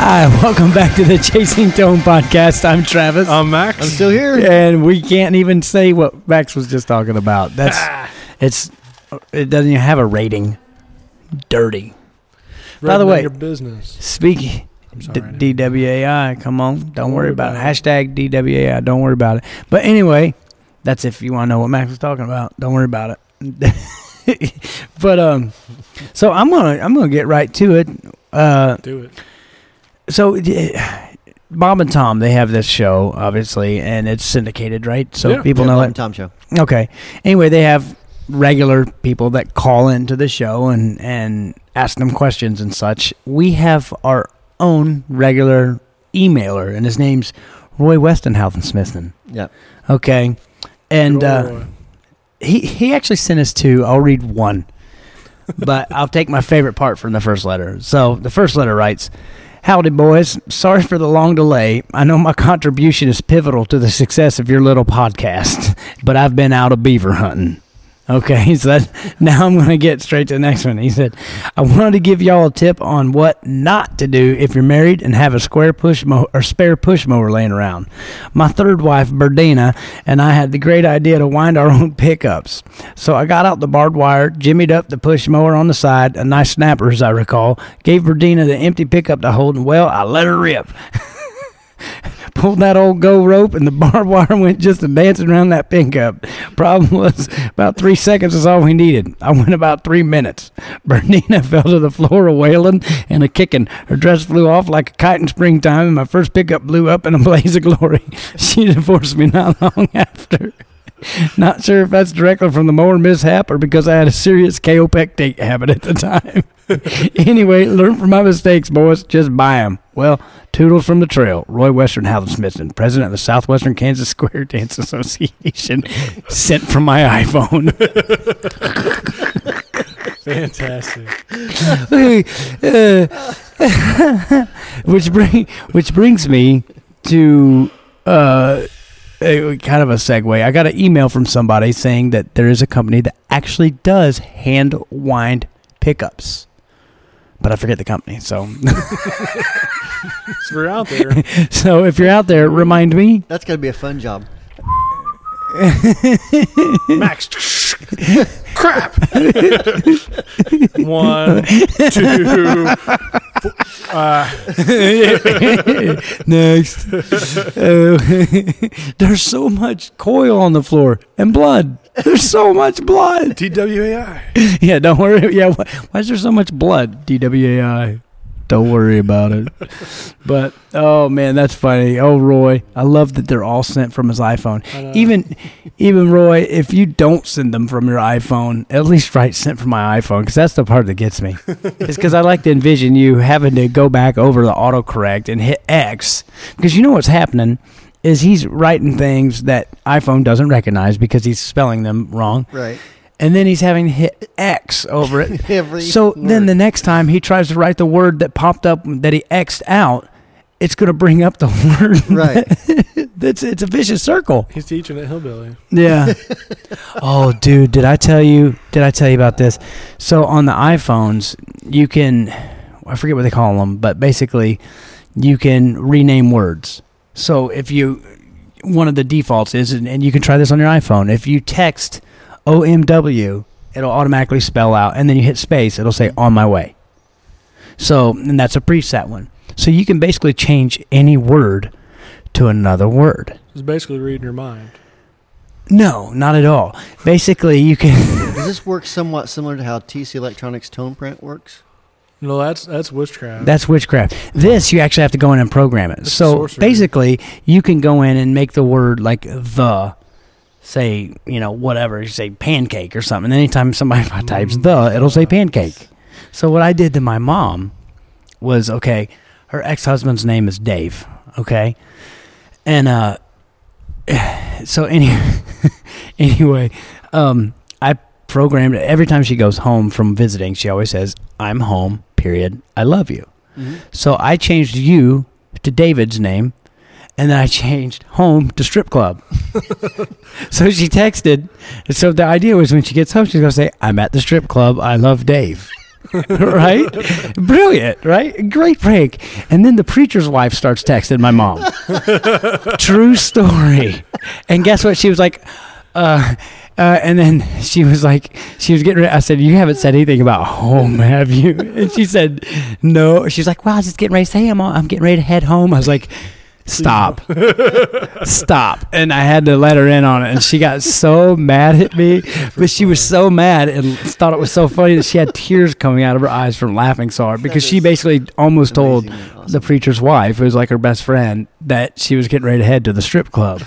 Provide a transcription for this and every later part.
Hi, welcome back to the Chasing Tone podcast. I'm Travis. I'm Max. I'm still here. And we can't even say what Max was just talking about. It doesn't even have a rating. Dirty. By the way, your business. Speaking DWAI, come on. Don't worry about it. Hashtag DWAI. Don't worry about it. But anyway, that's if you want to know what Max was talking about. Don't worry about it. But so I'm gonna get right to it. Do it. So Bob and Tom, they have this show, obviously, and it's syndicated, right? So people know Bob it. and Tom show. Okay. Anyway, they have regular people that call into the show and ask them questions and such. We have our own regular emailer, and his name's Roy Westenhausen-Smithson. Yeah. Okay. And he actually sent us two. I'll read one. But I'll take my favorite part from the first letter. So the first letter writes, "Howdy, boys. Sorry for the long delay. I know my contribution is pivotal to the success of your little podcast, but I've been out of beaver hunting." Okay, so now I'm going to get straight to the next one. He said, "I wanted to give y'all a tip on what not to do if you're married and have a spare push mower laying around. My third wife, Berdina, and I had the great idea to wind our own pickups. So I got out the barbed wire, jimmied up the push mower on the side, a nice snapper as I recall, gave Berdina the empty pickup to hold, and well, I let her rip. Pulled that old go rope, and the barbed wire went just dancing around that pickup. Problem was, about 3 seconds is all we needed. I went about 3 minutes. Bernina fell to the floor a wailing and a kicking. Her dress flew off like a kite in springtime, and my first pickup blew up in a blaze of glory. She divorced me not long after. Not sure if that's directly from the mower mishap or because I had a serious kaopectate habit at the time. Anyway, learn from my mistakes, boys. Just buy them. Well, toodles from the trail. Roy Westenhausen-Smithson, president of the Southwestern Kansas Square Dance Association, sent from my iPhone." Fantastic. Which brings me to kind of a segue. I got an email from somebody saying that there is a company that actually does hand wind pickups, but I forget the company. So, So we're out there. so if you're out there, remind me. That's got to be a fun job. Max. Crap. 1, 2. Next. There's so much coil on the floor and blood. There's so much blood. DWAI. Yeah, don't worry. Yeah, why is there so much blood? DWAI. Don't worry about it. But, oh, man, that's funny. Oh, Roy, I love that they're all sent from his iPhone. Even Roy, if you don't send them from your iPhone, at least write "sent from my iPhone," because that's the part that gets me. It's because I like to envision you having to go back over the autocorrect and hit X, because you know what's happening is he's writing things that iPhone doesn't recognize because he's spelling them wrong. Right. And then he's having to hit X over it. Then the next time he tries to write the word that popped up that he X'd out, it's going to bring up the word. Right. It's a vicious circle. He's teaching at Hillbilly. Yeah. Oh, dude, did I tell you about this? So on the iPhones, you can, I forget what they call them, but basically you can rename words. So one of the defaults is, and you can try this on your iPhone, if you text OMW, it'll automatically spell out, and then you hit space, it'll say "on my way." So, and that's a preset one. So you can basically change any word to another word. It's basically reading your mind. No, not at all. Basically, you can... Does this work somewhat similar to how TC Electronics tone print works? No, that's witchcraft. That's witchcraft. This, you actually have to go in and program it. That's so sorcery. basically, you can go in and make the word like the... say, whatever, you say pancake or something. And anytime somebody types the, it'll say pancake. So what I did to my mom was, okay, her ex-husband's name is Dave, okay? And so anyway, I programmed it. Every time she goes home from visiting, she always says, "I'm home, period. I love you." Mm-hmm. So I changed you to David's name. And then I changed home to strip club. So she texted. So the idea was when she gets home, she's going to say, "I'm at the strip club. I love Dave." Right? Brilliant, right? Great prank. And then the preacher's wife starts texting my mom. True story. And guess what? She was like, and then she was getting ready. I said, you haven't said anything about home, have you? And she said, no. She's like, well, I was just getting ready to say I'm getting ready to head home. I was like, stop. Stop. And I had to let her in on it. And she got so mad at me. But she was so mad and thought it was so funny that she had tears coming out of her eyes from laughing so hard. Because she basically almost told the preacher's wife, who was like her best friend, that she was getting ready to head to the strip club.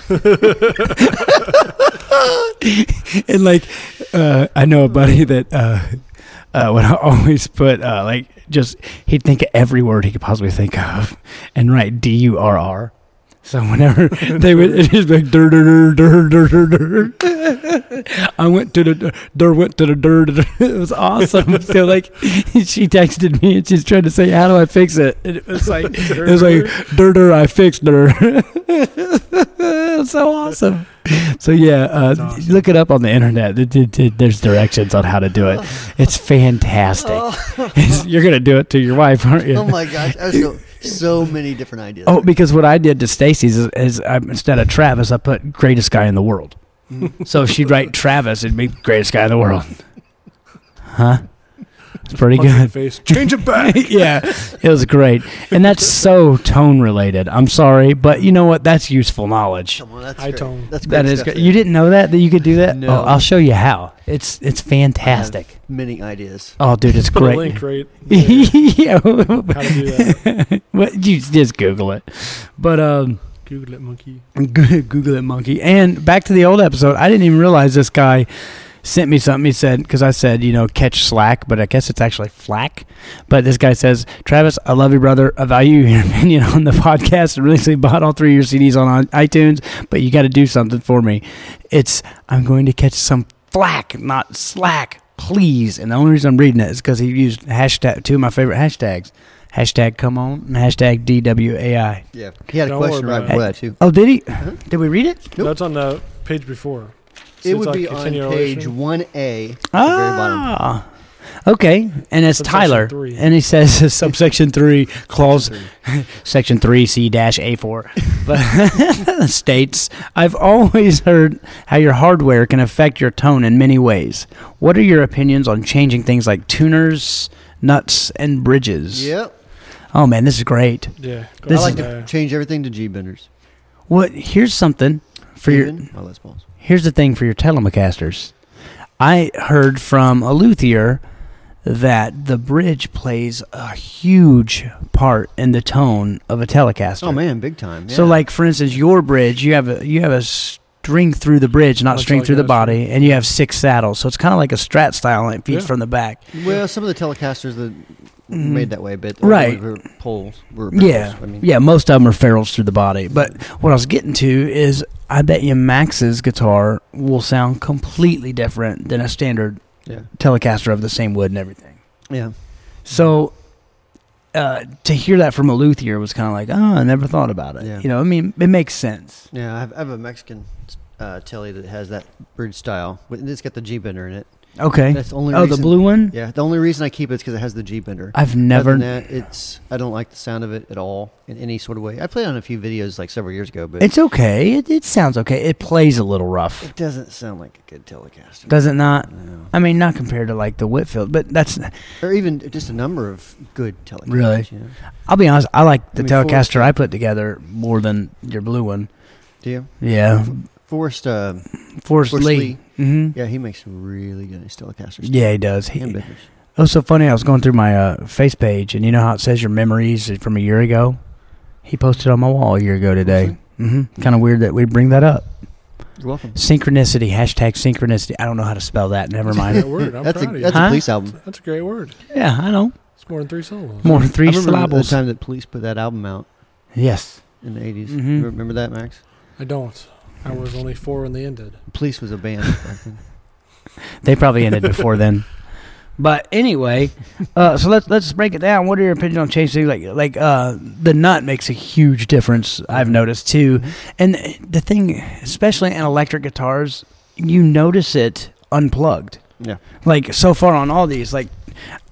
And like, I know a buddy that would always put he'd think of every word he could possibly think of and write DURR. So whenever they would, it just be like dur dur dur dur dur dur. I went to the dur went to the dur. It was awesome. So like, she texted me and she's trying to say, how do I fix it? And it was like dur dur, I fixed dur. It was so awesome. So yeah, awesome. Look it up on the internet. There's directions on how to do it. It's fantastic. You're gonna do it to your wife, aren't you? Oh my gosh, so many different ideas. Oh, because what I did to Stacy's is instead of Travis, I put greatest guy in the world. So if she'd write Travis, it'd be greatest guy in the world. Huh? It's pretty good. Face. Change it back. Yeah, it was great. And that's so tone related. I'm sorry, but you know what? That's useful knowledge. Come on, that's High great. tone. That's That great is stuff good. there. You didn't know that you could do that? No. Oh, I'll show you how. It's fantastic. I have many ideas. Oh, dude, it's Put great. a link right Yeah. how to do that. Well, you just Google it. But Google it, monkey. Google it, monkey. And back to the old episode, I didn't even realize this guy sent me something. He said, because I said, catch slack, but I guess it's actually flack. But this guy says, Travis, I love you, brother. I value your opinion on the podcast. I recently bought all 3 of your CDs on iTunes, but you got to do something for me. I'm going to catch some flack, not slack, please. And the only reason I'm reading it is because he used two of my favorite hashtags. Hashtag come on and hashtag DWAI. Yeah, he had a Don't question worry right about before that too. Oh, did he? Uh-huh. Did we read it? Nope. That's on the page before. So It it's would like be on continuation. page 1A at the very bottom. Okay. And it's Subsection Tyler. 3. And he says subsection 3, clause section 3C-A4. But states, I've always heard how your hardware can affect your tone in many ways. What are your opinions on changing things like tuners, nuts, and bridges? Yep. Oh, man, this is great. Yeah. Go This I on like there. to change everything to G benders. Here's something for your... Les Pauls. Here's the thing for your Telemacasters. I heard from a luthier that the bridge plays a huge part in the tone of a Telecaster. Oh man, big time. Yeah. So, like for instance, your bridge, you have a string through the bridge, not Much string like through the us. body, and you have 6 saddles. So it's kind of like a Strat style, and it feeds Yeah. from the back. well, some of the Telecasters that made that way, but Right. were poles. Were Yeah, barrels. I mean, yeah. Most of them are ferrules through the body. But what I was getting to is, I bet you Max's guitar will sound completely different than a standard yeah, Telecaster of the same wood and everything. yeah. So to hear that from a luthier was kind of like, I never thought about it. Yeah. I mean, it makes sense. Yeah, I have a Mexican telly that has that bridge style. It's got the G bender in it. Okay. That's the only Oh, reason. the blue one? Yeah, the only reason I keep it is because it has the G bender. I've never. Other than that, I don't like the sound of it at all in any sort of way. I played on a few videos like several years ago, but It's okay. It sounds okay. It plays a little rough. it doesn't sound like a good Telecaster. Does it not? No. I mean, not compared to like the Whitfield, but that's. Or even just a number of good Telecasters. Really? You know? I'll be honest. I like the I mean, Telecaster I put together more than your blue one. Do you? Yeah, Forrest Forrest Lee. Lee. Mm-hmm. Yeah, he makes really good Telecasters. Yeah, he does. And benders. It was so funny. I was going through my face page, and you know how it says your memories from a year ago? He posted on my wall a year ago today. Mm-hmm. Kind of weird that we bring that up. You're welcome. Synchronicity. Hashtag synchronicity. I don't know how to spell that. Never mind. Great word. I'm That's proud of you. a Huh? Police album. That's a great word. Yeah, I know. It's more than 3 syllables. More than 3 I remember syllables. the time that Police put that album out Yes. in the 80s. Mhm. You remember that, Max? I don't. I was only 4 when they ended. Police was a band back then. They probably ended before then. But anyway, so let's break it down. What are your opinions on changing? Like the nut makes a huge difference. I've noticed too, and the thing, especially in electric guitars, you notice it unplugged. Yeah. Like so far on all these, like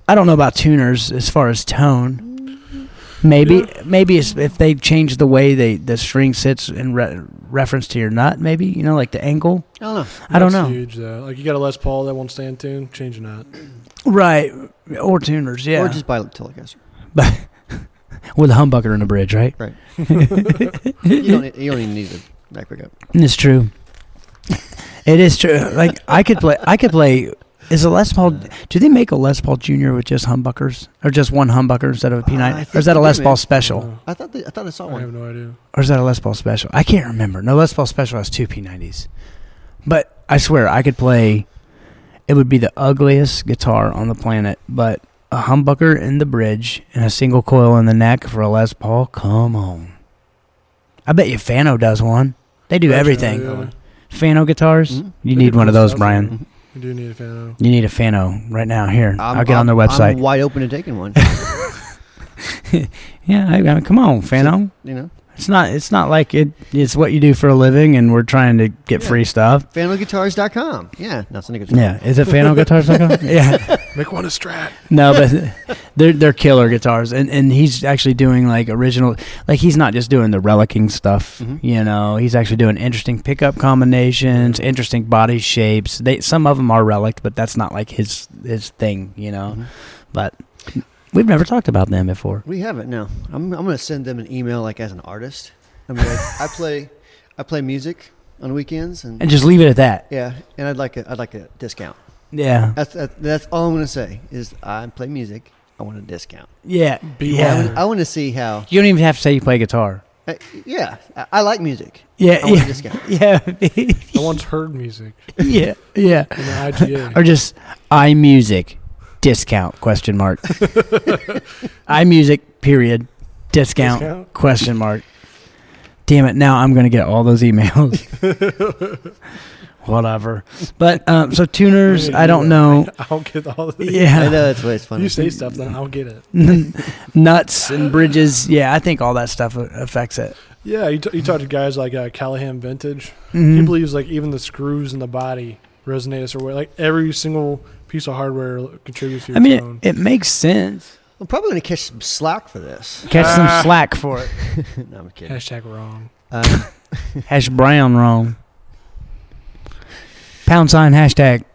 I don't know about tuners as far as tone. Maybe if they change the way the string sits in reference to your nut, maybe like the angle. I don't know. I don't That's know. huge though. Like you got a Les Paul that won't stay in tune, change your nut. Right, or tuners, yeah. Or just buy a Telecaster. But with a humbucker in the bridge, right? Right. you don't even need a back pickup. It's true. It is true. Like I could play. Is a Les Paul? Do they make a Les Paul Junior with just humbuckers, or just one humbucker instead of a P90? Or is that a Les Paul Special? I thought I saw I one. have no idea. Or is that a Les Paul Special? I can't remember. No, Les Paul Special has 2 P90s. But I swear, I could play. It would be the ugliest guitar on the planet, but a humbucker in the bridge and a single coil in the neck for a Les Paul. Come on. I bet you Fano does one. They do everything. Yeah. Fano guitars. Mhm. You They need do one of cool those, stuff, Brian. You do need a fan. You need a Fano right now. Here, I'll get on their website. I'm wide open to taking one. Yeah, I mean, come on, Fano. You know, It's not like it's what you do for a living, and we're trying to get free stuff. FanoGuitars.com. Yeah, no, it's a guitar. Yeah, is it FanoGuitars.com? Yeah, Make one a Strat. no, but they're killer guitars, and he's actually doing like original. Like he's not just doing the relicking stuff. Mhm. He's actually doing interesting pickup combinations, interesting body shapes. Some of them are relic, but that's not like his thing. Mhm. But we've never talked about them before. We haven't. No, I'm going to send them an email like as an artist. I mean, like, I play music on weekends, and And just leave it at that. yeah, and I'd like a discount. Yeah. That's all I'm going to say is I play music. I want a discount. Yeah. Yeah. I want to see how. You don't even have to say you play guitar. Yeah, I like music. Yeah. I want a Yeah. discount. Yeah. I once heard music Yeah. Yeah. in the IGA. Or just iMusic discount question mark. iMusic period discount Discount? question mark. Damn it! Now I'm gonna get all those emails. Whatever. But so tuners, I don't know. I'll get all the I Yeah. know that's why it's funny. You say stuff, then I'll get it. Nuts and bridges. Yeah, I think all that stuff affects it. Yeah, you talk to guys like Callahan Vintage. Mhm. He believes like even the screws in the body resonate a certain way. Like every single piece of hardware contributes to your I mean, tone. it makes sense. I'm probably going to catch some slack for this. Catch some slack for it. No, I'm kidding. Hashtag wrong. Hash brown wrong. Pound sign hashtag.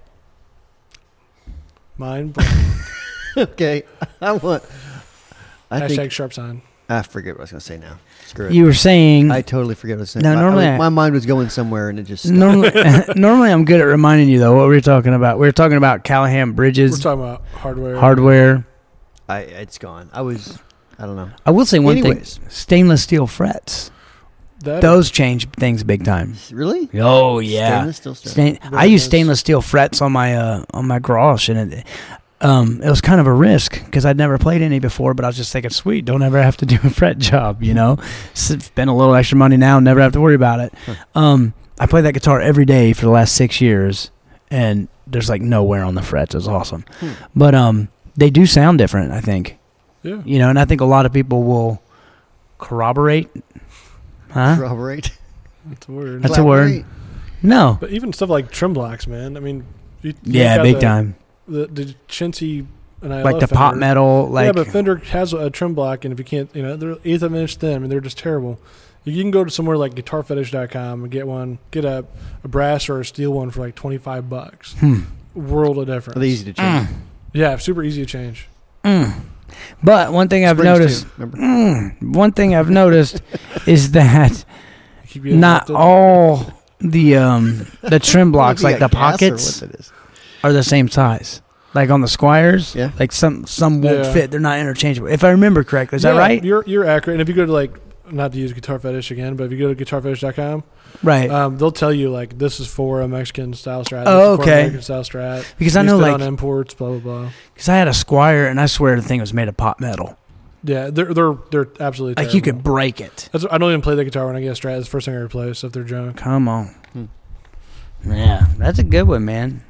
Mine. Okay, I Hashtag think sharp sign. I forget what I was going to say now. Screw it. You were saying I totally forget what I was saying. No, normally my mind was going somewhere and it just stopped. normally I'm good at reminding you though what we were talking about. We were talking about Callahan We're bridges, talking about hardware. hardware. It's gone. I don't know. I will say one Anyways. thing: stainless steel frets. That Those change things big time. Really? Oh yeah. Stainless steel stuff. I use stainless steel frets on my garage, and it was kind of a risk because I'd never played any before. But I was just thinking, sweet, don't ever have to do a fret job, Spend a little extra money now, never have to worry about it. I play that guitar every day for the last 6 years, and there's like no wear on the frets. It's awesome, but they do sound different, I think. Yeah. And I think a lot of people will corroborate. Huh? Corroborate. That's a word. That's a word. Collaborate. No. But even stuff like trim blocks, man. I mean, you Yeah, got big time. The chintzy and I Like love the Fender. pot metal, like yeah, but Fender has a trim block, and if you can't, they're 1/8 of an inch thin. I mean, they're just terrible. You can go to somewhere like GuitarFetish.com and get a brass or a steel one for like $25. World of difference. Are they easy to change? Yeah, super easy to change. But one thing I've Springs noticed, too, remember? one thing I've noticed is that You keep getting not lifted. all the trim blocks, like the Gas or pockets, what it is? are the same size. Like on the Squires, Yeah. like some won't Yeah. fit. They're not interchangeable. If I remember correctly, is that Yeah, right? You're accurate. And if you go to not to use Guitar Fetish again, but if you go to GuitarFetish.com, Right. they'll tell you like this is for a Mexican style Strat. Oh, this is for okay. a American style Strat. Because I These know, fit like, on imports, blah blah blah. because I had a Squire, and I swear the thing was made of pot metal. Yeah, they're absolutely Like you terrible. could break it. I don't even play the guitar when I get a Strat. It's the first thing I replace if they're junk. Come on. Yeah, that's a good one, man.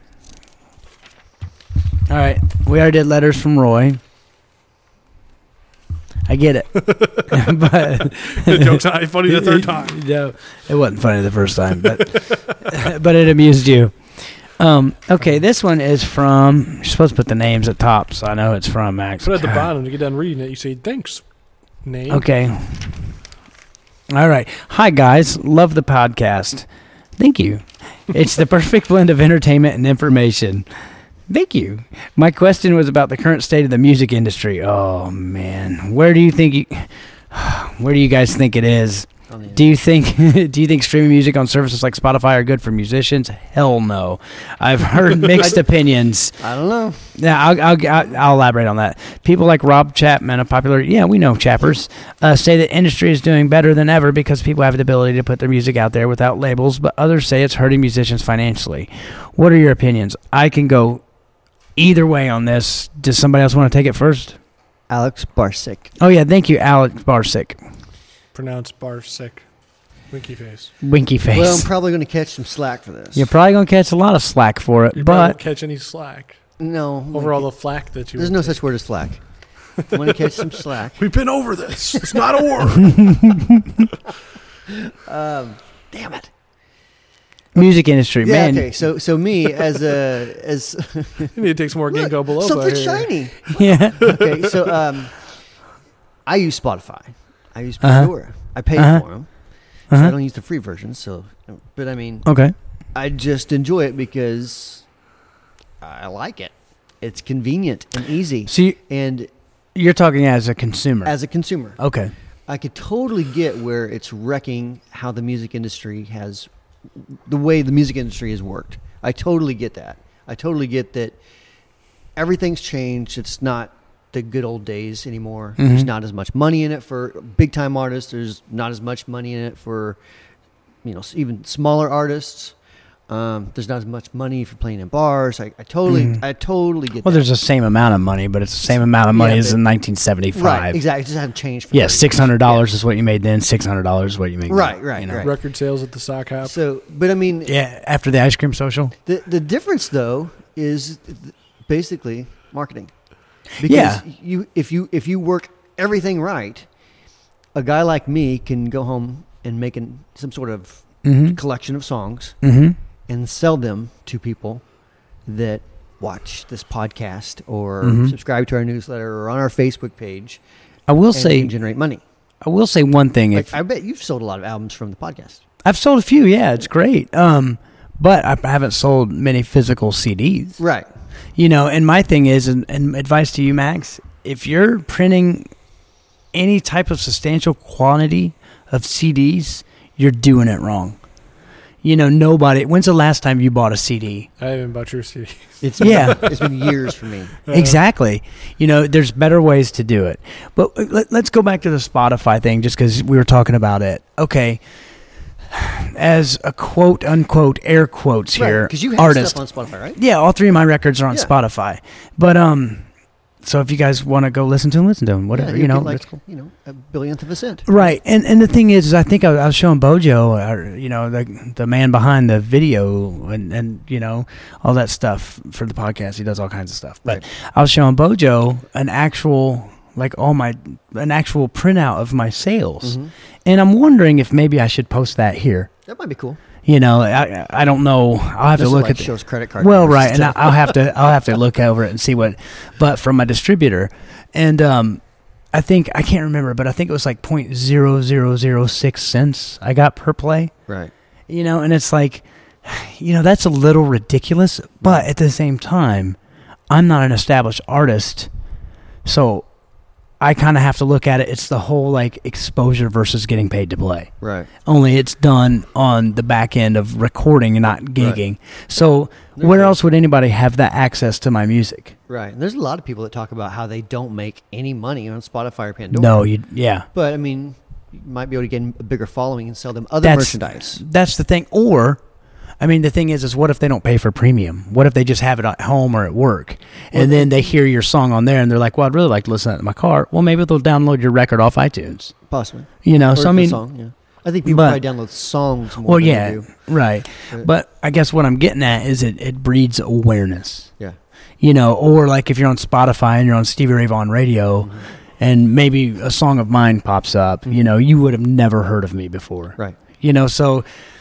All right, we already did letters from Roy. I get it, but The joke's not funny the third time. No, it wasn't funny the first time, but but it amused you. Okay, this one is from. You're supposed to put the names at top, so I know it's from Max. Put it at the God. bottom to get done reading it. You say, thanks, name. Okay. All right. Hi, guys. Love the podcast. Thank you. It's the perfect blend of entertainment and information. Thank you. My question was about the current state of the music industry. Oh, man. Where do you guys think it is? Do you think streaming music on services like Spotify are good for musicians? Hell no. I've heard mixed opinions. I don't know. Yeah, I'll elaborate on that. People like Rob Chapman, a popular, we know Chappers, say the industry is doing better than ever because people have the ability to put their music out there without labels, but others say it's hurting musicians financially. What are your opinions? I can go either way on this. Does somebody else want to take it first? Alex Barsick. Oh, yeah, thank you, Alex Barsick. Pronounced Barsick. Winky face. Winky face. Well, I'm probably going to catch some slack for this. You're probably going to catch a lot of slack for it, You probably won't but catch any slack No. over all the flack that you. There's no such word as slack. I'm going to catch some slack. We've been over this. It's not a word. Damn it. music industry, Yeah. man. Okay. So me as You need to take some more Look, ginkgo biloba. something here. shiny. Yeah. Okay. So I use Spotify. I use Pandora. I pay for them. So I don't use the free version. So, but I mean, Okay. I just enjoy it because I like it. It's convenient and easy. So And you're talking as a consumer. as a consumer, Okay. I could totally get where it's wrecking how the music industry has, the way the music industry has worked. I totally get that. I totally get that everything's changed. It's not the good old days anymore. Mhm. There's not as much money in it for big time artists. There's not as much money in it for, even smaller artists. There's not as much money for playing in bars. I totally get Well, that. there's the same amount of money, but it's the same amount of money Yeah, as but- in 1975. Right, exactly. It just hasn't changed. For Yeah, 30 years. $600 is what you made then. $600 is what you make Right, now. right, you know? right. Record sales at the sock hop. So, but I mean, Yeah, after the ice cream social. the difference though is basically marketing. Because Yeah. if you work everything right, a guy like me can go home and make some sort of Mm-hmm. collection of songs Mm-hmm. and sell them to people that watch this podcast or Mhm. subscribe to our newsletter or on our Facebook page. I will and say, generate money. one thing. Like, If I bet you've sold a lot of albums from the podcast. I've sold a few, yeah, it's great. But I haven't sold many physical CDs. Right. And my thing is, and advice to you, Max, if you're printing any type of substantial quantity of CDs, you're doing it wrong. Nobody. When's the last time you bought a CD? I haven't bought your CD. It's Yeah. it's been years for me. Exactly. There's better ways to do it. But let's go back to the Spotify thing just because we were talking about it. Okay. As a quote unquote air quotes here, Because you have artist. stuff on Spotify, right? Yeah, all three of my records are on Yeah. Spotify. But so if you guys want to go listen to them, whatever, Yeah, get that's cool. a billionth of a cent. Right, and the thing is I think I was showing Bojo, the man behind the video and all that stuff for the podcast. He does all kinds of stuff. But Right. I was showing Bojo an actual printout of my sales, Mhm. and I'm wondering if maybe I should post that here. That might be cool. I don't know. I'll have This to look like at the, shows credit card. well, numbers right, and stuff. I'll have to look over it and see but from my distributor, and I can't remember, but I think it was like 0.0006 cents I got per play, right. and it's like, that's a little ridiculous, but at the same time, I'm not an established artist, so I kind of have to look at it. It's the whole like exposure versus getting paid to play. Right. Only it's done on the back end of recording and not gigging. So where else would anybody have that access to my music? Right. And there's a lot of people that talk about how they don't make any money on Spotify or Pandora. No, yeah. But I mean, you might be able to get a bigger following and sell them other merchandise. That's the thing. Or, the thing is what if they don't pay for premium? What if they just have it at home or at work? And then they hear your song on there and they're like, well, I'd really like to listen to it in my car. Well, maybe they'll download your record off iTunes. Possibly. So Or I mean, song, yeah. I think people but- probably download songs more well, than yeah, they do. right. Right. But I guess what I'm getting at is it breeds awareness. Yeah. Or like if you're on Spotify and you're on Stevie Ray Vaughan radio and maybe a song of mine pops up, you would have never heard of me before. Right. So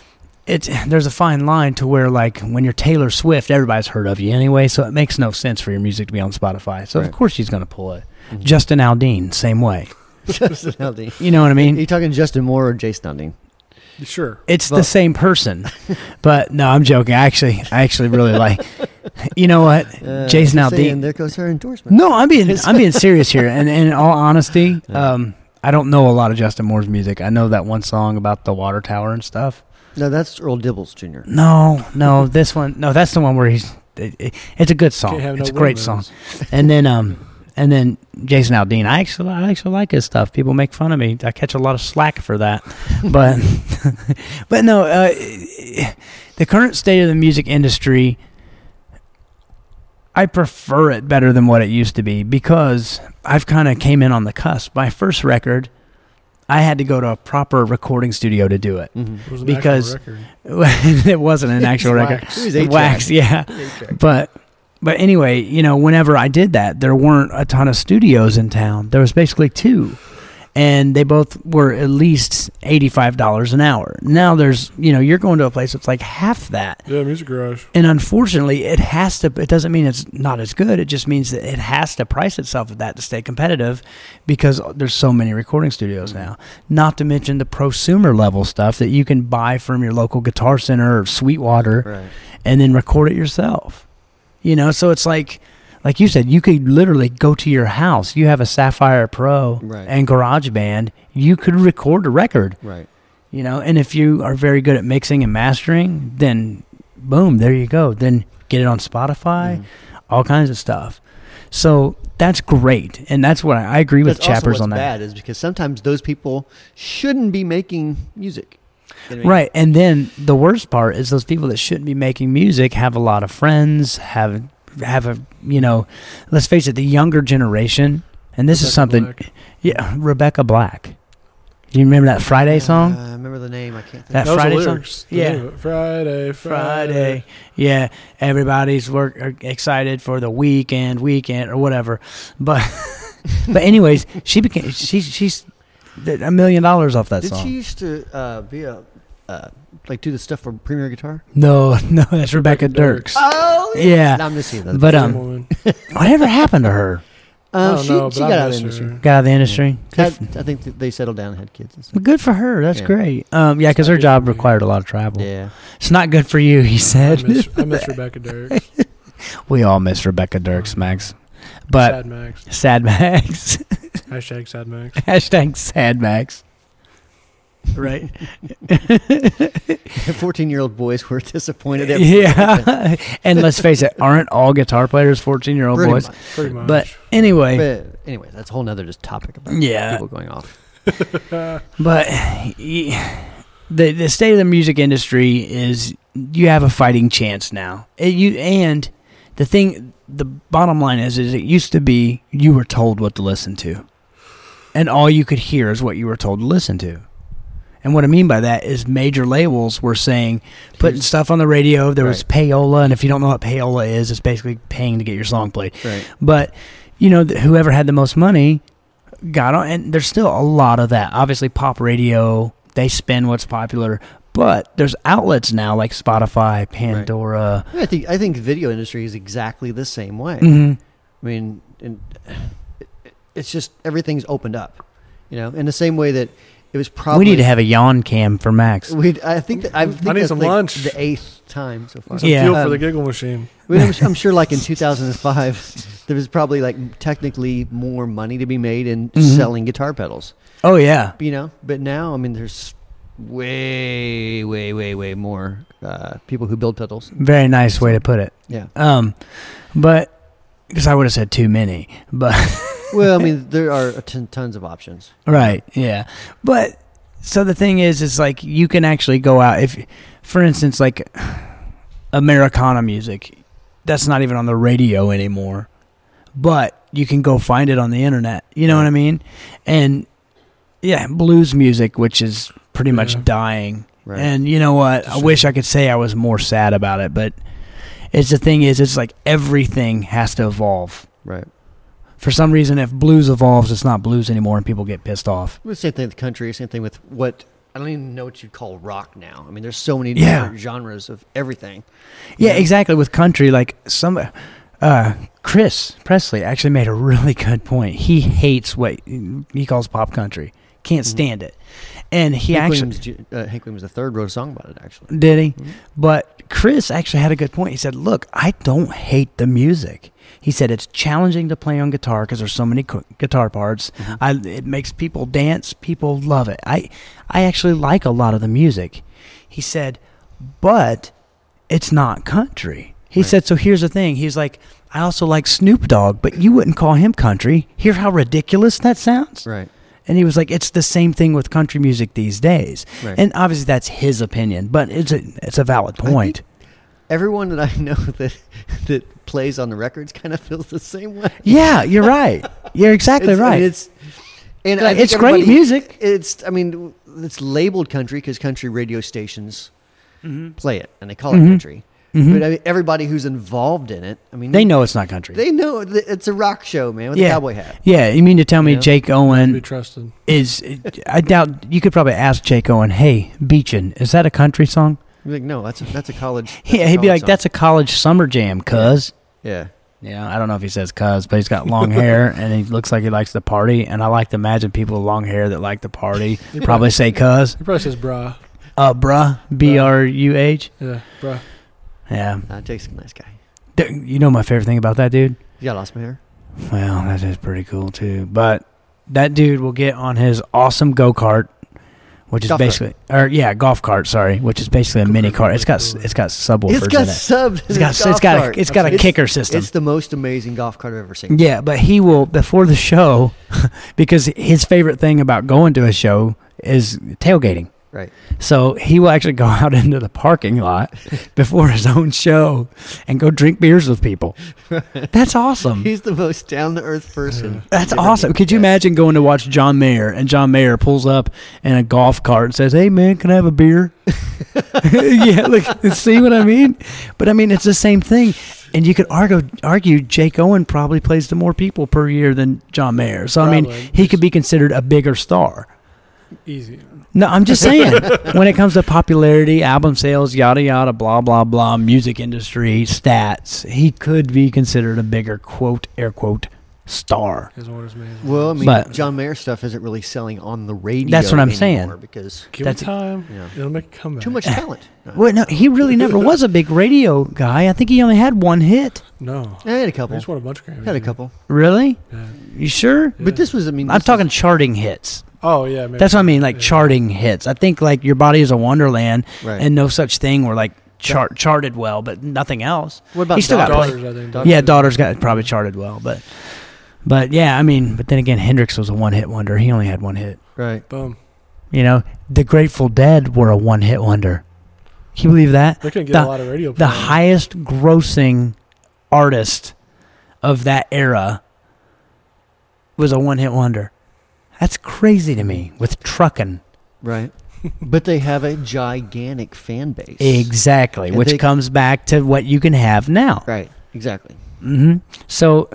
there's a fine line to where, like, when you're Taylor Swift, everybody's heard of you anyway, so it makes no sense for your music to be on Spotify. So, Right. of course, she's going to pull it. Justin Aldean, same way. Justin Aldean. You know what I Are mean? you talking Justin Moore or Jason Aldean? Sure. It's Well- the same person. But, no, I'm joking. I actually really like, you know what? Jason Just saying, Aldean. there goes her endorsement. No, I'm being serious here. And in all honesty, I don't know a lot of Justin Moore's music. I know that one song about the water tower and stuff. No, that's Earl Dibbles Jr. No, this one. No, that's the one where it's a good song. Can't have no It's a great windmills. song. And then Jason Aldean. I actually like his stuff. People make fun of me. I catch a lot of slack for that. But but no, the current state of the music industry, I prefer it better than what it used to be because I've kind of came in on the cusp. My first record, I had to go to a proper recording studio to do it. It was an Because- actual record. It wasn't an actual record. Wax. It was 8-track. Wax, yeah. But anyway, whenever I did that, there weren't a ton of studios in town. There was basically 2. And they both were at least $85 an hour. Now there's, you're going to a place that's like half that. Yeah, Music Garage. And unfortunately, it doesn't mean it's not as good. It just means that it has to price itself at that to stay competitive because there's so many recording studios now. Not to mention the prosumer level stuff that you can buy from your local Guitar Center or Sweetwater Right. and then record it yourself. So it's like you said, you could literally go to your house. You have a Sapphire Pro Right. and GarageBand. You could record a record. Right. And if you are very good at mixing and mastering, then boom, there you go. Then get it on Spotify, all kinds of stuff. So that's great, and that's what I agree with That's also Chappers what's on that. bad is because sometimes those people shouldn't be making music. You know what I mean? Right, and then the worst part is those people that shouldn't be making music have a lot of friends, have a let's face it, the younger generation, and this is Rebecca something. Black. Yeah, Rebecca Black. You remember that Friday song? I remember the name. I can't think. That That was Friday the song? lyrics. The Yeah. name of it. Friday. Yeah, everybody's excited for the weekend or whatever. But but anyways, she's $1 million off that Did song. she used to be a do the stuff for Premier Guitar? No, that's Rebecca Dirks. Oh Yeah. No, I'm just seeing that. But Same woman. whatever happened to her? I don't know, she but got I out of miss the industry. her. Got out of the industry. I think that they settled down and had kids and stuff. Good for her. That's Yeah. great. Yeah, because her Good job for me. required a lot of travel. Yeah. It's not good for you, he said. I miss Rebecca Dirks. We all miss Rebecca Dirks, Max. But Sad Max. Sad Max. Hashtag Sad Max. Hashtag Sad Max. Right? 14-year-old boys were disappointed. At Yeah. And let's face it, aren't all guitar players 14-year-old Pretty boys? much. Pretty much. But anyway, But anyway, that's a whole nother just topic about Yeah. people going off. but the state of the music industry is you have a fighting chance now. The bottom line is it used to be you were told what to listen to. And all you could hear is what you were told to listen to. And what I mean by that is major labels were saying, putting stuff on the radio. There was payola, and if you don't know what payola is, it's basically paying to get your song played. Right. But, whoever had the most money got on, and there's still a lot of that. Obviously, pop radio, they spin what's popular, but there's outlets now like Spotify, Pandora. I think the video industry is exactly the same way. Mhm. I mean, it's just everything's opened up, in the same way that it was probably. We need to have a yawn cam for Max. I think I need that's some like lunch. the 8th time so far. Some Yeah. fuel for the giggle machine. I mean, I'm sure, like in 2005, there was probably like technically more money to be made in selling guitar pedals. Oh, yeah. But now, I mean, there's way, way, way, way more people who build pedals. Very nice way to put it. Yeah. But, because I would have said too many, but... Well, I mean, there are tons of options. Right, yeah. But, so the thing is like, you can actually go out, if, for instance, like, Americana music, that's not even on the radio anymore, but you can go find it on the internet, you know what I mean? And, yeah, blues music, which is pretty much dying. Right. And you know what? I wish I could say I was more sad about it, but the thing is, it's like everything has to evolve. Right. For some reason, if blues evolves, it's not blues anymore, and people get pissed off. Well, same thing with country. Same thing with what I don't even know what you'd call rock now. I mean, there's so many Yeah. different genres of everything. Yeah, exactly. With country, like Chris Presley actually made a really good point. He hates what he calls pop country. Can't stand it. And Hank Williams III wrote a song about it, actually. Did he? But Chris actually had a good point. He said, look, I don't hate the music. He said it's challenging to play on guitar because there's so many guitar parts. It makes people dance. People love it. I actually like a lot of the music. He said, but it's not country. He said, so here's the thing. He's like, I also like Snoop Dogg, but you wouldn't call him country. Hear how ridiculous that sounds? Right. And he was like, it's the same thing with country music these days. Right. And obviously that's his opinion, but it's a valid point. Everyone that I know that plays on the records kind of feels the same way. Yeah, you're right. You're exactly right. I mean, I think it's great music. It's labeled country because country radio stations play it and they call it country. But I mean, everybody who's involved in it, I mean, They know it's not country. They know that it's a rock show, man, with a cowboy hat. Yeah, you mean to tell me Jake Be Owen trusted. is... I doubt... You could probably ask Jake Owen, hey, Beachin', is that a country song? You're like, no, that's a college. Yeah, he'd be like, that's a college summer jam, cuz. Yeah. Yeah, I don't know if he says cuz, but he's got long hair, and he looks like he likes to party, and I like to imagine people with long hair that like to party probably say cuz. He probably says brah. Bruh, B-R-U-H. Yeah, brah. Yeah. Jake's a nice guy. You know my favorite thing about that dude? You got lost my hair. Well, that is pretty cool, too. But that dude will get on his awesome go-kart, which is Golf basically... golf cart, sorry, which is basically a mini car. It's got subwoofers It's got in it. subs. It's got a kicker system. It's the most amazing golf cart I've ever seen. Yeah, but he will, before the show, because his favorite thing about going to a show is tailgating. Right. So he will actually go out into the parking lot before his own show and go drink beers with people. That's awesome. He's the most down-to-earth person. That's awesome. Could you imagine going to watch John Mayer, and John Mayer pulls up in a golf cart and says, hey, man, can I have a beer? Yeah, look, see what I mean? But, I mean, it's the same thing. And you could argue Jake Owen probably plays to more people per year than John Mayer. So, I mean, he could be considered a bigger star. Easy. No, I'm just saying, when it comes to popularity, album sales, yada, yada, blah, blah, blah, music industry, stats, he could be considered a bigger, quote, air quote, star. Well, I mean, but John Mayer stuff isn't really selling on the radio. That's what I'm saying. Because give it time. It'll make a comeback. Too much talent. Well, no, he really never was a big radio guy. I think he only had one hit. No. I had a couple. He just won a bunch of Grammys. Had a couple. Really? Yeah. You sure? Yeah. But this was, I mean... I'm talking charting hits. Oh, yeah. Maybe. That's what I mean, like charting hits. I think like Your Body is a Wonderland and No Such Thing were like charted well, but nothing else. What about he still Daughters? got I think. Yeah, Daughters got probably charted well, but yeah, I mean, but then again, Hendrix was a one-hit wonder. He only had one hit. Right. Boom. You know, the Grateful Dead were a one-hit wonder. Can you believe that? They couldn't get a lot of radio play. The highest grossing artist of that era was a one-hit wonder. That's crazy to me with trucking. Right. But they have a gigantic fan base. Exactly, And which comes back to what you can have now. Right. Exactly. So,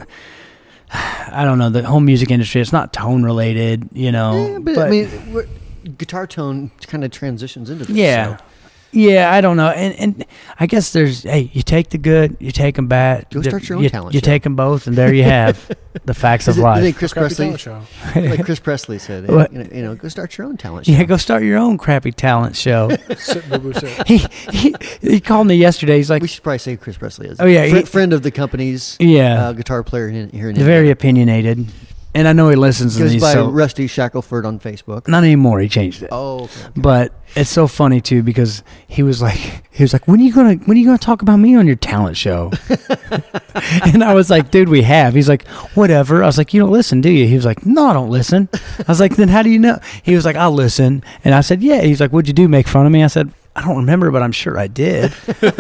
I don't know, the whole music industry, it's not tone related, you know. Yeah, but I mean, guitar tone kind of transitions into this. Yeah. So. Yeah, I don't know. And I guess there's, hey, you take the good, you take them bad. Go start your own talent You show. take them both, and there you have the facts of life. Like Chris Presley, show. like Chris Presley said, What? you know, go start your own talent show. Yeah, go start your own crappy talent show. Sit, boo-boo, sit. He called me yesterday. He's like, We should probably say Chris Presley is. Oh, yeah, friend of the company's guitar player here in Indiana. very opinionated. And I know he listens to Goes these. by So Rusty Shackelford on Facebook. not anymore. He changed it. Oh, okay. But it's so funny too because he was like, when are you gonna talk about me on your talent show? And I was like, dude, we have. He's like, whatever. I was like, you don't listen, do you? He was like, no, I don't listen. I was like, then how do you know? He was like, I'll listen. And I said, yeah. He's like, what'd you do? Make fun of me? I said, I don't remember, but I'm sure I did.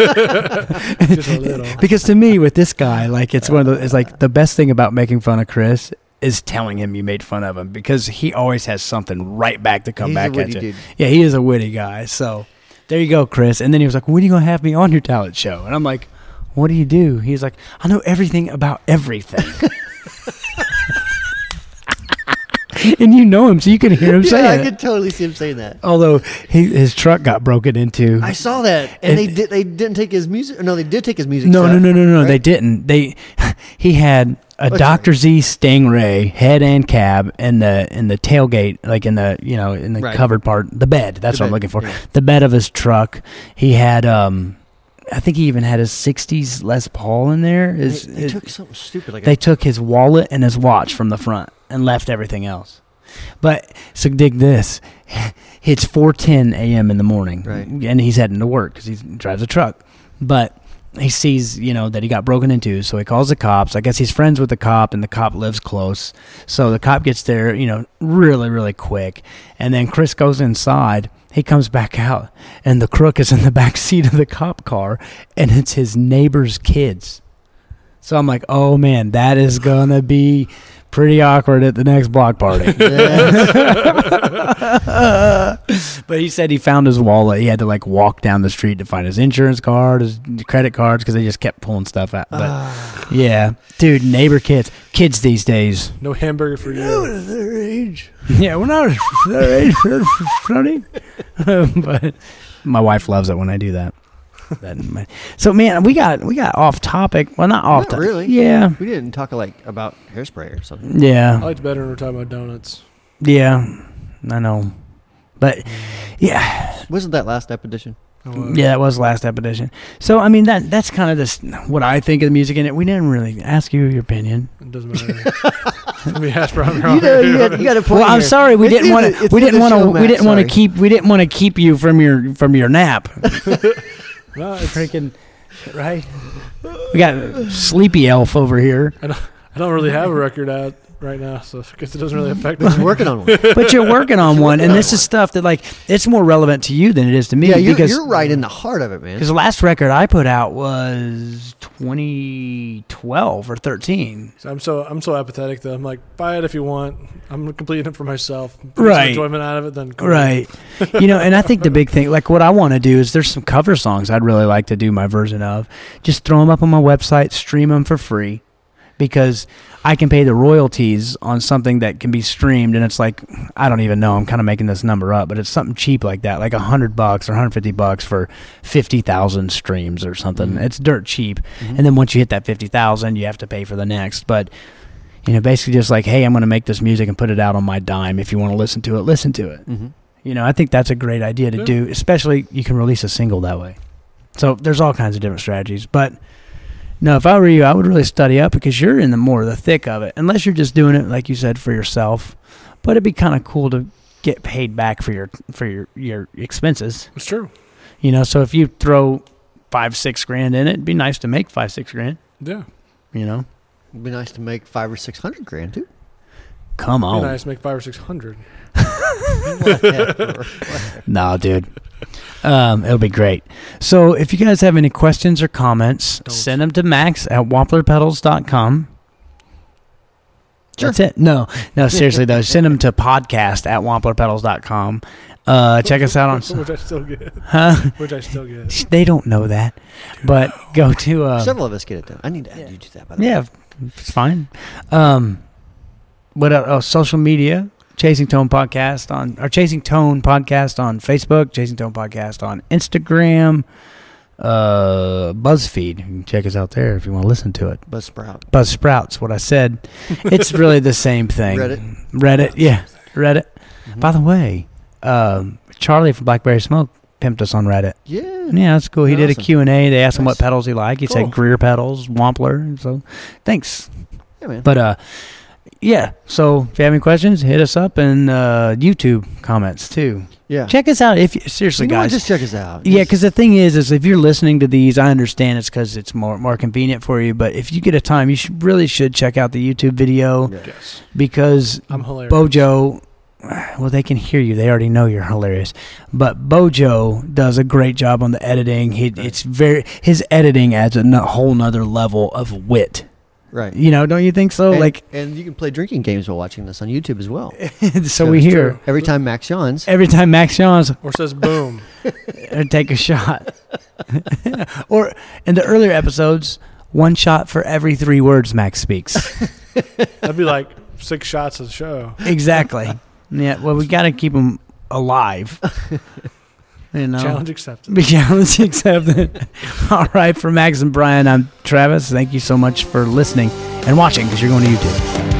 Just a little. Because to me, with this guy, like it's like the best thing about making fun of Chris is telling him you made fun of him because he always has something right back to come He's back a witty at you. dude. Yeah, he is a witty guy. So there you go, Chris. And then he was like, when are you going to have me on your talent show? And I'm like, what do you do? He's like, I know everything about everything. And you know him, so you can hear him say I it. could totally see him saying that. Although his truck got broken into. I saw that, and they didn't take his music. No, they did take his music. No, stuff, no. right? They didn't. He had a What's Dr. Z Stingray head and cab in the tailgate, like in the Right. covered part, the bed. That's The what I'm bed, looking for. yeah. The bed of his truck. He had I think he even had his '60s Les Paul in there. They took something stupid like They took his wallet and his watch from the front and left everything else. But so dig this. It's 4:10 a.m. in the morning, Right. and he's heading to work because he drives a truck. But he sees, that he got broken into, so he calls the cops. I guess he's friends with the cop, and the cop lives close. So the cop gets there, really, really quick. And then Chris goes inside. He comes back out, and the crook is in the back seat of the cop car, and it's his neighbor's kids. So I'm like, oh, man, that is going to be pretty awkward at the next block party. But he said he found his wallet. He had to walk down the street to find his insurance card, his credit cards, because they just kept pulling stuff out. But yeah, dude, neighbor kids these days. No hamburger for you. their age. Yeah, we're not their age, funny. But my wife loves it when I do that. So man, we got off topic. Well, not off Not topic. really. Yeah. We didn't talk about hairspray or something. I Yeah. liked it better when we were talking about donuts. Yeah. I know. But yeah. Wasn't that last edition? Yeah, that was last edition. So I mean that's kind of this what I think of the music in it. We didn't really ask you your opinion. It doesn't matter. Let me ask Brown. You got a point. Well, I'm here. sorry we It's didn't in want the- to it's we in didn't the want to show, we Matt, didn't want to sorry. keep you from your nap. No, it's, Freaking right. We got Sleepy Elf over here. I don't really have a record out right now, so I guess it doesn't really affect me. I'm working on one. But you're working on one, and this is stuff that it's more relevant to you than it is to me. Yeah, because you're right in the heart of it, man. because the last record I put out was 2012 or 13. I'm so apathetic though. I'm like, buy it if you want. I'm completing it for myself. Get Right. some enjoyment out of it, then cool. Right. And I think the big thing, what I want to do is there's some cover songs I'd really like to do my version of. Just throw them up on my website, stream them for free, because I can pay the royalties on something that can be streamed, and it's I don't even know. I'm kind of making this number up, but it's something cheap like that, like $100 or $150 for 50,000 streams or something. Mm-hmm. It's dirt cheap. Mhm. And then once you hit that 50,000, you have to pay for the next. But basically just hey, I'm going to make this music and put it out on my dime. If you want to listen to it, listen to it. Mm-hmm. I think that's a great idea to Yeah. do, especially you can release a single that way. So there's all kinds of different strategies. But no, if I were you, I would really study up because you're in the thick of it. Unless you're just doing it, like you said, for yourself. But it'd be kind of cool to get paid back for your expenses. It's true. So if you throw $5-6 grand in it, it'd be nice to make $5-6 grand. Yeah. It'd be nice to make $500 or $600 grand too. Come Be on. nice to make 500 or 600. Whatever. No, dude. It'll be great. So if you guys have any questions or comments, send them to Max at wamplerpedals.com. Sure. That's it. No, seriously though. Send them to podcast at wamplerpedals.com. Check us out on... Which I still get. Huh? Which I still get. They don't know that. But go to... Several of us get it done. I need to add you to that. By the way. yeah, it's fine. What else? Social media... Chasing Tone Podcast on Facebook, Chasing Tone Podcast on Instagram, BuzzFeed. You can check us out there if you want to listen to it. Buzzsprout. Buzzsprout's what I said. It's really the same thing. Reddit. Yeah, Reddit. Mm-hmm. By the way, Charlie from Blackberry Smoke pimped us on Reddit. Yeah. Yeah, that's cool. He did a Awesome. Q&A. They asked him what Nice. pedals he liked. He Cool. said Greer pedals, Wampler. So, thanks. Yeah, man. But yeah. So if you have any questions, hit us up and YouTube comments too. yeah. Check us out if you, seriously, You know what? guys. Just check us out. Yeah, Just- because the thing is if you're listening to these, I understand it's because it's more convenient for you. But if you get a time, you really should check out the YouTube video Yeah. Yes. because I'm hilarious. Bojo. Well, they can hear you. They already know you're hilarious. But Bojo does a great job on the editing. His editing adds a whole nother level of wit. Right. Don't you think so? And you can play drinking games while watching this on YouTube as well. So we hear true. Every time Max yawns, every time Max yawns, Or says boom. or take a shot. Or in the earlier episodes, one shot for every 3 words Max speaks. That'd be like 6 shots of the show. Exactly. Yeah. Well, we got to keep them alive. You know. Challenge accepted. Challenge accepted. All right. For Max and Brian, I'm Travis. Thank you so much for listening and watching, because you're going to YouTube.